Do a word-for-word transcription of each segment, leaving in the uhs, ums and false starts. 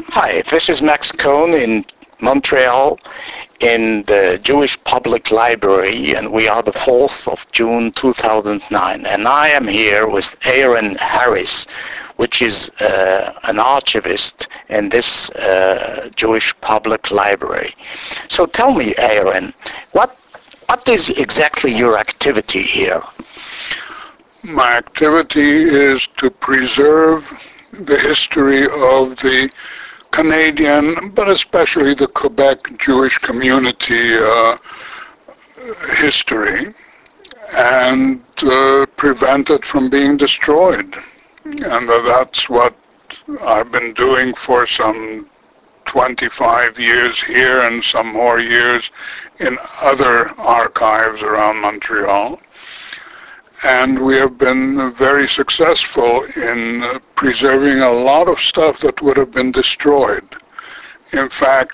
Hi, this is Max Cohn in Montreal in the Jewish Public Library, and we are the fourth of June two thousand nine. And I am here with Aaron Harris, which is uh, an archivist in this uh, Jewish Public Library. So tell me, Aaron, what what is exactly your activity here? My activity is to preserve the history of the Canadian, but especially the Quebec Jewish community uh, history, and uh, prevent it from being destroyed. And that's what I've been doing for some twenty-five years here and some more years in other archives around Montreal. And we have been very successful in uh, preserving a lot of stuff that would have been destroyed. In fact,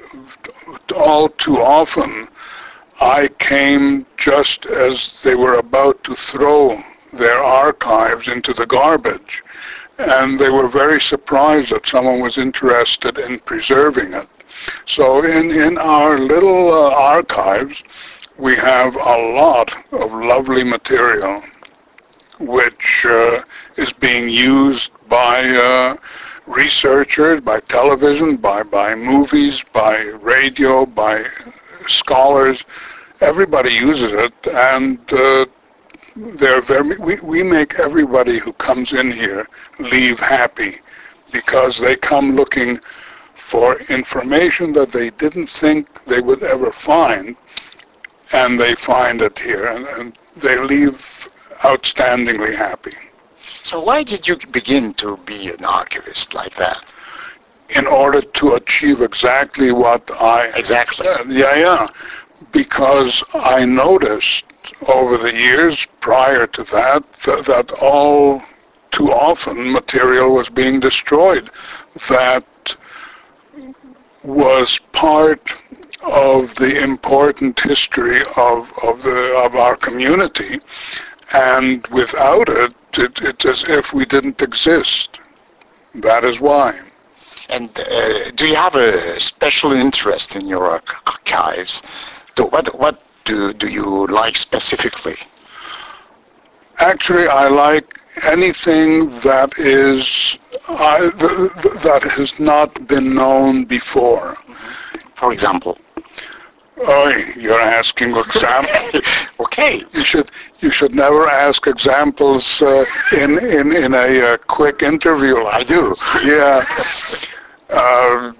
all too often, I came just as they were about to throw their archives into the garbage. And they were very surprised that someone was interested in preserving it. So in, in our little uh, archives, we have a lot of lovely material which uh, is being used by uh, researchers, by television, by, by movies, by radio, by scholars. Everybody uses it, and uh, they're very, we, we make everybody who comes in here leave happy, because they come looking for information that they didn't think they would ever find, and they find it here, and, and they leave outstandingly happy. So why did you begin to be an archivist like that? In order to achieve exactly what I Exactly. said. Yeah, yeah. Because I noticed over the years prior to that, th- that all too often material was being destroyed that was part of the important history of, of the of our community, and without it, it, it's as if we didn't exist. That is why. And uh, do you have a special interest in your arch- archives? Do, what what do, do you like specifically? Actually, I like anything that is uh, th- th- that has not been known before. For example? Oh, you're asking examples. Okay. You should you should never ask examples uh, in in in a uh, quick interview. Like I do. this. Yeah. Uh,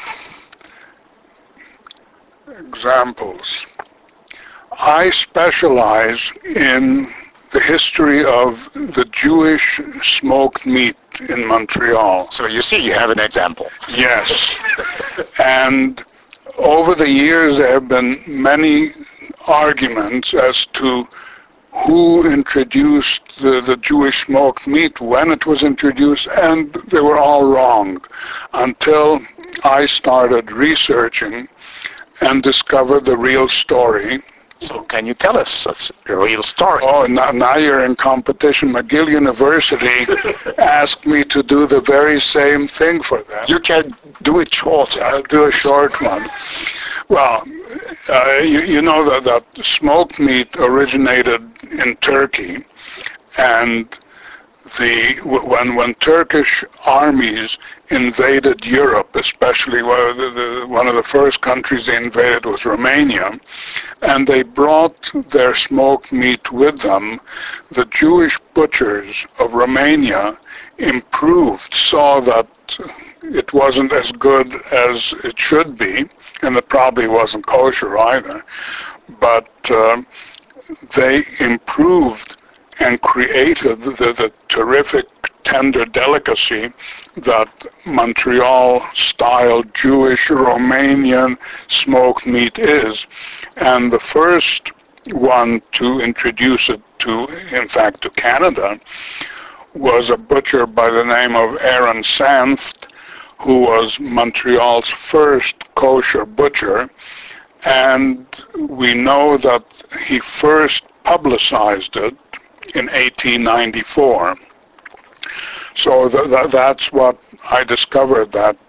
examples. I specialize in the history of the Jewish smoked meat in Montreal. So you see, you have an example. Yes. And over the years, there have been many arguments as to who introduced the, the Jewish smoked meat, when it was introduced, and they were all wrong until I started researching and discovered the real story. So can you tell us that's a real story? Oh, now, now you're in competition. McGill University asked me to do the very same thing for them. You can do it short. I'll do a short one. Well, uh, you, you know that, that smoked meat originated in Turkey, and the when when Turkish armies invaded Europe, especially one of the, the, one of the first countries they invaded was Romania, and they brought their smoked meat with them, the Jewish butchers of Romania improved, saw that it wasn't as good as it should be, and it probably wasn't kosher either, but uh, they improved and created the, the terrific tender delicacy that Montreal-style Jewish Romanian smoked meat is. And the first one to introduce it to, in fact, to Canada, was a butcher by the name of Aaron Sanft, who was Montreal's first kosher butcher. And we know that he first publicized it in eighteen ninety-four. So th- th- that's what I discovered, that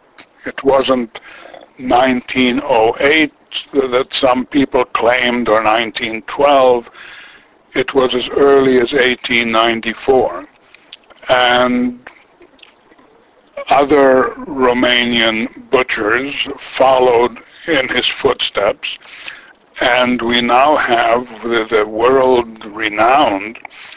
It wasn't nineteen oh eight that some people claimed, or nineteen twelve. It was as early as eighteen ninety-four. And other Romanian butchers followed in his footsteps, and we now have the, the world-renowned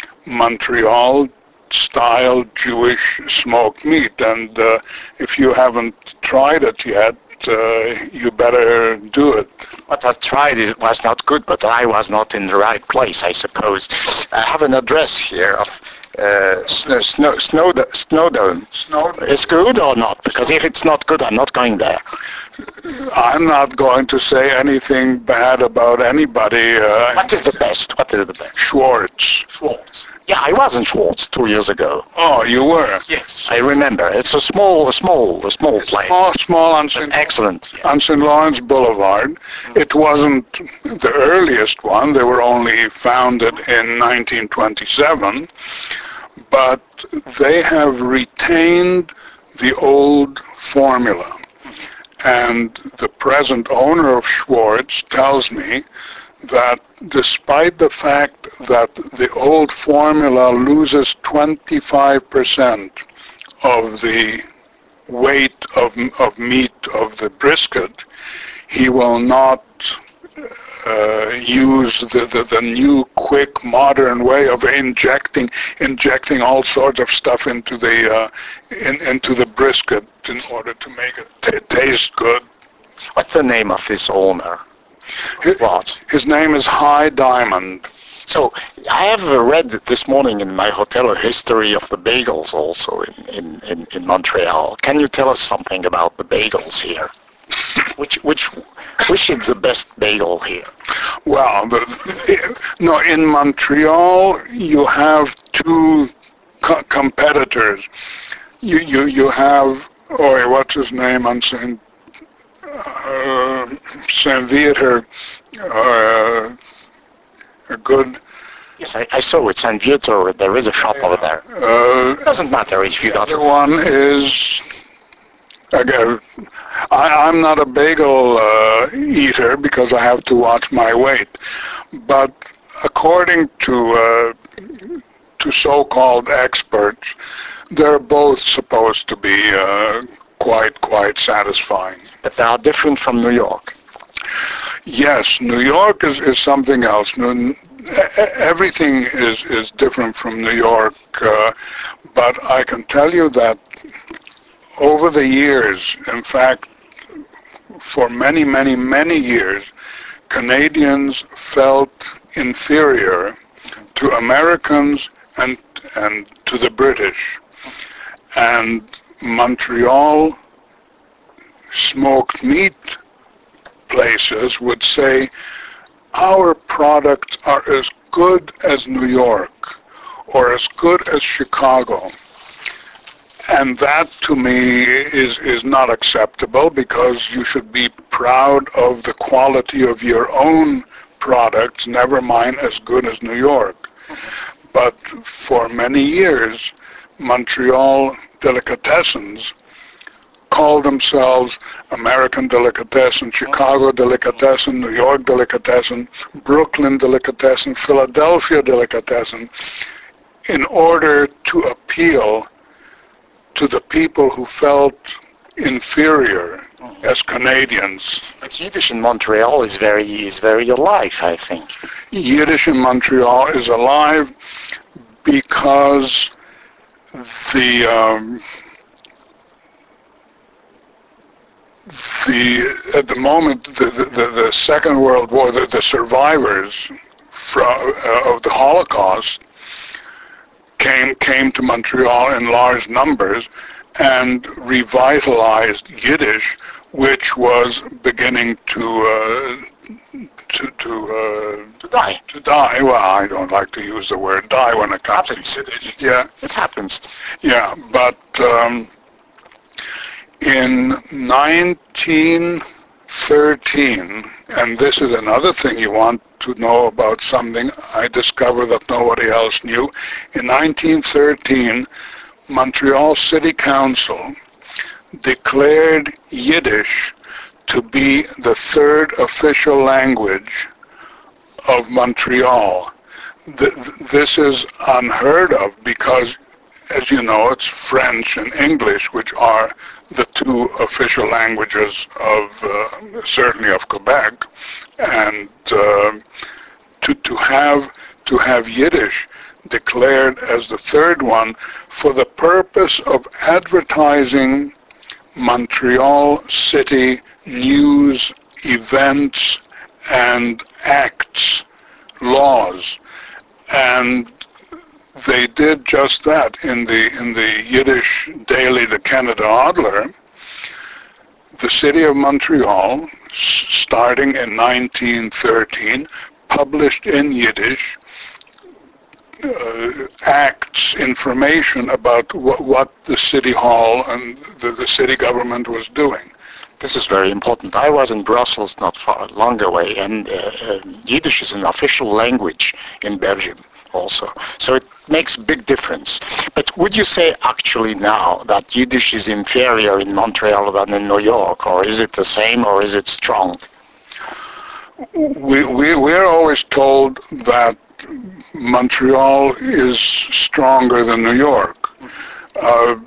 Montreal-style Jewish smoked meat. And uh, if you haven't tried it yet, uh, you better do it. What I tried, it was not good, but I was not in the right place, I suppose. I have an address here of uh, Snow, Snow, Snowdome. Snowdome. Snowdome. It's good or not? Because if it's not good, I'm not going there. I'm not going to say anything bad about anybody. Uh, What is the best? What is the best? Schwartz. Schwartz. Yeah, I was in Schwartz two years ago. Oh, you were? Yes, I remember. It's a small, a small, a small place. Small, small on Saint Excellent. Yes. on Saint Lawrence Boulevard. It wasn't the earliest one. They were only founded in nineteen twenty-seven, but they have retained the old formula. And the present owner of Schwartz tells me that despite the fact that the old formula loses twenty-five percent of the weight of, of meat of the brisket, he will not uh, use the, the, the new, quick, modern way of injecting injecting all sorts of stuff into the uh, in, into the brisket in order to make it t- taste good. What's the name of this owner? His, What? his name is High Diamond. So I have uh, read this morning in my hotel a history of the bagels also in, in, in, in Montreal. Can you tell us something about the bagels here? which which which is the best bagel here? Well, the, no, in Montreal you have two co- competitors. You you you have, oh, what's his name on Saint uh, Saint Viator, uh, a good. Yes, I, I saw it. Saint Viator. There is a shop over there. Uh, Doesn't matter if you the got other it. one is. Again, I, I'm not a bagel uh, eater because I have to watch my weight, but according to uh, to so-called experts, they're both supposed to be uh, quite quite satisfying. But they are different from New York. Yes, New York is, is something else. New, everything is, is different from New York, uh, but I can tell you that over the years, in fact, for many, many, many years, Canadians felt inferior to Americans and and to the British. And Montreal smoked meat places would say, our products are as good as New York or as good as Chicago. And that, to me, is, is not acceptable, because you should be proud of the quality of your own products, never mind as good as New York. But for many years, Montreal delicatessens called themselves American Delicatessen, Chicago Delicatessen, New York Delicatessen, Brooklyn Delicatessen, Philadelphia Delicatessen, in order to appeal to the people who felt inferior mm-hmm. as Canadians. But Yiddish in Montreal is very is very alive, I think. Yiddish in Montreal is alive because the um, the at the moment the the, the Second World War, the, the survivors from uh, of the Holocaust came came to Montreal in large numbers and revitalized Yiddish, which was beginning to uh, to to, uh, to die. To die. Well, I don't like to use the word die when it comes happens. to Yiddish. Yeah, it happens. Yeah, but um, in nineteen thirteen, and this is another thing you want to know about something I discovered that nobody else knew. In nineteen thirteen, Montreal City Council declared Yiddish to be the third official language of Montreal. Th- this is unheard of because, as you know, it's French and English, which are the two official languages of, uh, certainly of Quebec, and uh, to to have to have Yiddish declared as the third one for the purpose of advertising Montreal city news, events, and acts, laws, and they did just that in the in the Yiddish daily, the Canada Adler. The city of Montreal, s- starting in nineteen thirteen, published in Yiddish uh, acts, information about wh- what the city hall and the, the city government was doing. This is very important. I was in Brussels not far long away, and uh, uh, Yiddish is an official language in Belgium also. So it makes a big difference. But would you say actually now that Yiddish is inferior in Montreal than in New York, or is it the same, or is it strong? We, we, we're always told that Montreal is stronger than New York. Uh,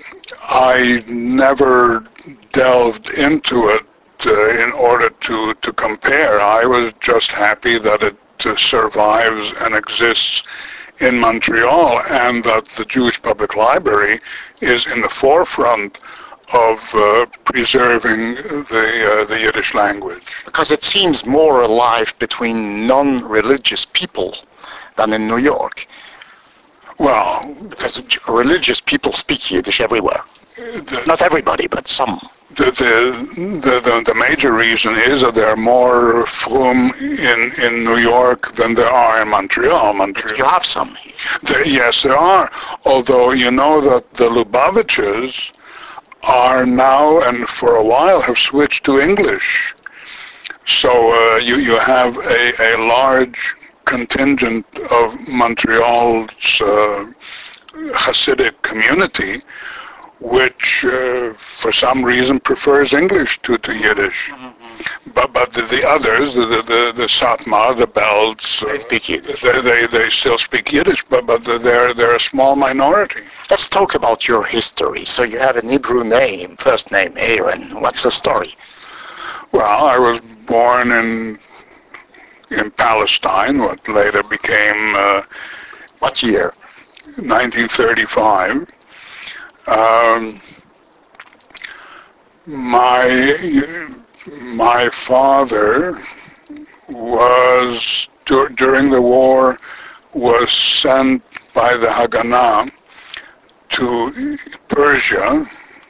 I never delved into it uh, in order to, to compare. I was just happy that it uh, survives and exists in Montreal, and that the Jewish Public Library is in the forefront of uh, preserving the, uh, the Yiddish language. Because it seems more alive between non-religious people than in New York. Well, Because religious people speak Yiddish everywhere. the, Not everybody, but some. the, the, the, the, the major reason is that there are more Frum in, in New York than there are in Montreal. Montreal. You have some. There, yes, there are. Although you know that the Lubavitches are now, and for a while have switched to English. So uh, you, you have a, a large contingent of Montreal's uh, Hasidic community, which uh, for some reason prefers English to, to Yiddish. Mm-hmm. But but the, the others, the the, the, the Satmar, the Belts, They speak Yiddish. They, they they still speak Yiddish, but but they're they're a small minority. Let's talk about your history. So you have an Hebrew name, first name Aaron. What's the story? Well, I was born in in Palestine, what later became uh, What year? nineteen thirty-five. Um, my my father was dur- during the war was sent by the Haganah to Persia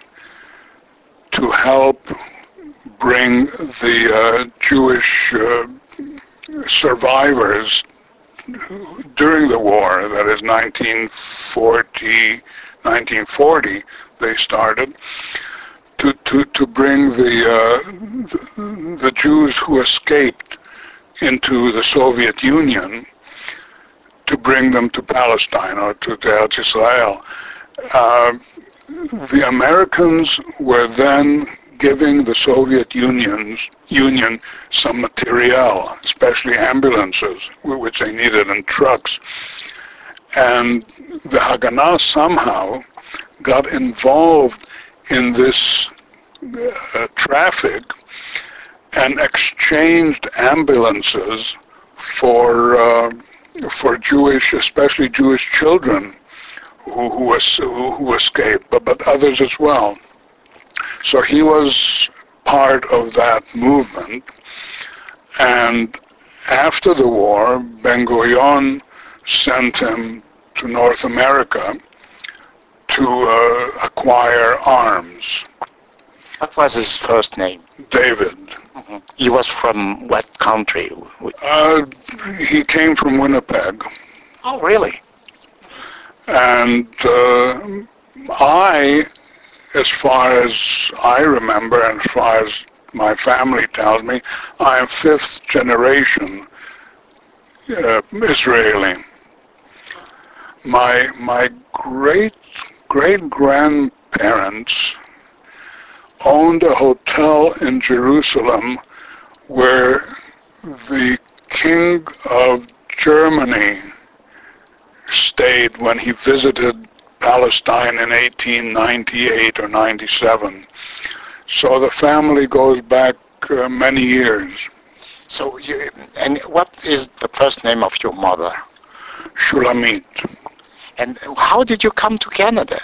to help bring the uh, Jewish uh, survivors during the war, that is nineteen forty, nineteen forty, they started, to, to, to bring the, uh, the, the Jews who escaped into the Soviet Union, to bring them to Palestine or to, to Eretz Israel. Uh, the Americans were then giving the Soviet Union's, Union some materiel, especially ambulances, which they needed, and trucks. And the Haganah somehow got involved in this uh, traffic and exchanged ambulances for uh, for Jewish, especially Jewish children who who, was, who, who escaped, but, but others as well. So he was part of that movement, and after the war, Ben-Gurion sent him to North America to uh, acquire arms. What was his first name? David. Mm-hmm. He was from what country? Uh, he came from Winnipeg. Oh, really? And uh, I, as far as I remember, and as far as my family tells me, I am fifth generation uh, Israeli. My my great great grandparents owned a hotel in Jerusalem where the King of Germany stayed when he visited Palestine in eighteen ninety-eight or ninety-seven. So the family goes back uh, many years. So, you, and what is the first name of your mother? Shulamit. And how did you come to Canada?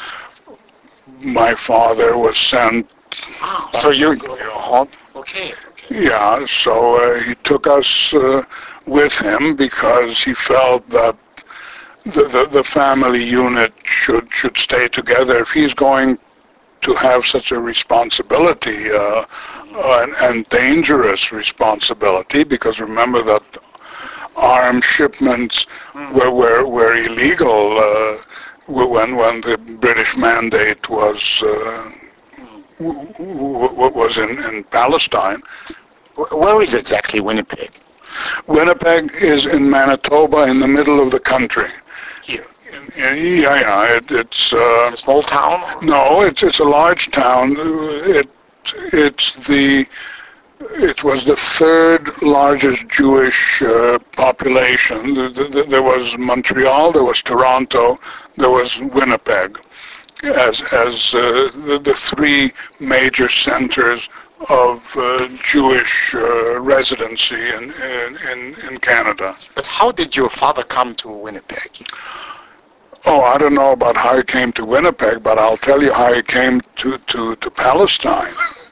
My father was sent. Ah, so you, okay, okay. Yeah, so uh, he took us uh, with him because he felt that the, the, the family unit should, should stay together. If he's going to have such a responsibility, uh, and, and dangerous responsibility, because remember that arms shipments mm. were, were, were illegal uh, when, when the British mandate was uh, w- w- was in, in Palestine. Where is exactly Winnipeg? Winnipeg is in Manitoba, in the middle of the country. Here? Yeah, yeah, it, it's... Uh, a small town? No, it's it's a large town. It it's the it was the third largest Jewish uh, population. There was Montreal, there was Toronto, there was Winnipeg, as as uh, the, the three major centers of uh, Jewish uh, residency in, in in Canada. But how did your father come to Winnipeg? Oh, I don't know about how he came to Winnipeg, but I'll tell you how he came to, to, to Palestine.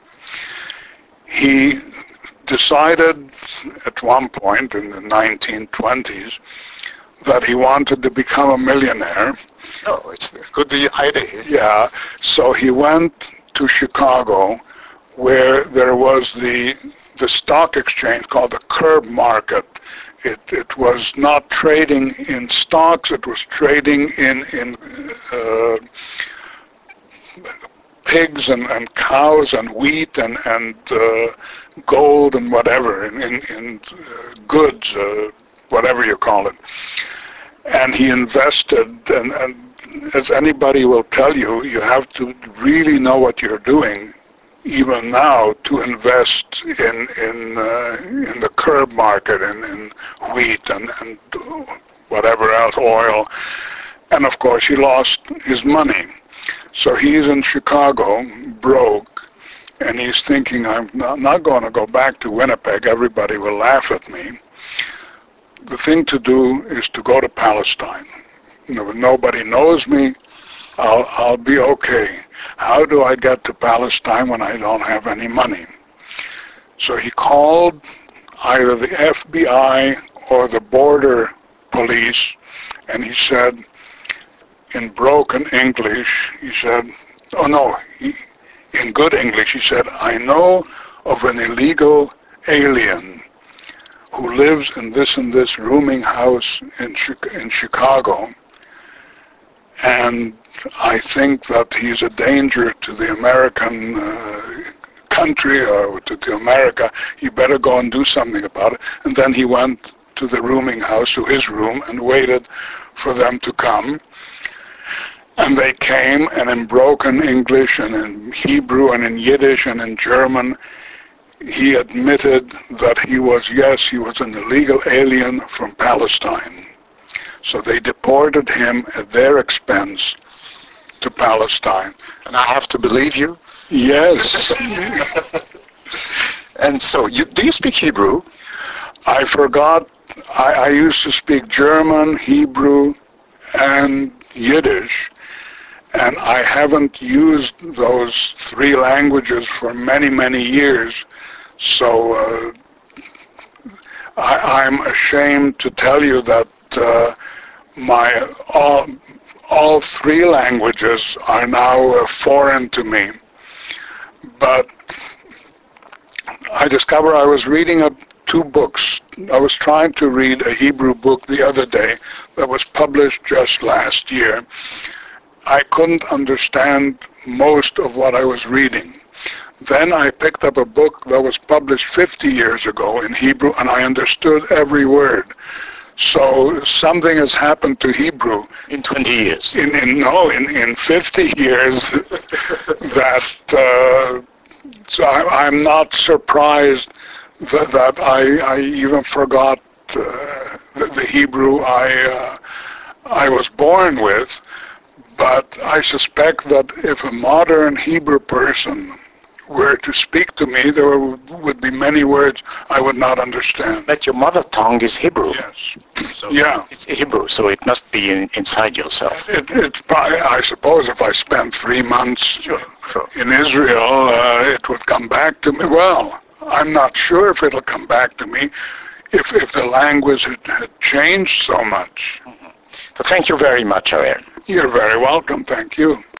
He decided at one point in the nineteen twenties that he wanted to become a millionaire. Oh, it's a good idea. Yeah, so he went to Chicago, where there was the the stock exchange called the Curb Market. It, it was not trading in stocks, it was trading in, in uh, pigs and, and cows and wheat and, and uh, gold and whatever, in, in, in uh, goods, uh, whatever you call it. And he invested, and, and as anybody will tell you, you have to really know what you're doing, even now, to invest in in uh, in the curb market, in, in wheat and, and whatever else, oil. And of course he lost his money. So he's in Chicago, broke, and he's thinking, I'm not, not going to go back to Winnipeg, everybody will laugh at me. The thing to do is to go to Palestine. You know, if nobody knows me, I'll, I'll be okay. How do I get to Palestine when I don't have any money? So he called either the F B I or the border police, and he said, in broken English, he said, oh no, he, in good English, he said, I know of an illegal alien who lives in this and this rooming house in, in Chicago, and I think that he's a danger to the American uh, country or to, to America. You better go and do something about it. And then he went to the rooming house, to his room, and waited for them to come. And they came, and in broken English and in Hebrew and in Yiddish and in German, he admitted that he was, yes, he was an illegal alien from Palestine. So they deported him at their expense to Palestine. And I have to believe you? Yes. And so, you, do you speak Hebrew? I forgot. I, I used to speak German, Hebrew, and Yiddish. And I haven't used those three languages for many, many years. So uh, I, I'm ashamed to tell you that uh, my all, all three languages are now uh, foreign to me. But I discovered I was reading a, two books. I was trying to read a Hebrew book the other day that was published just last year. I couldn't understand most of what I was reading. Then I picked up a book that was published fifty years ago in Hebrew, and I understood every word. So something has happened to Hebrew In twenty years. in, in no in, in fifty years that uh, so I, I'm not surprised that, that I, I even forgot uh, the, the Hebrew I uh, I was born with. But I suspect that if a modern Hebrew person were to speak to me, there would be many words I would not understand. But your mother tongue is Hebrew. Yes. So Yeah. it's Hebrew, so it must be in, inside yourself. It, it's probably, I suppose if I spent three months Sure, sure. in Israel, uh, it would come back to me. Well, I'm not sure if it'll come back to me if, if the language had, had changed so much. So thank you very much, Aaron. You're very welcome. Thank you.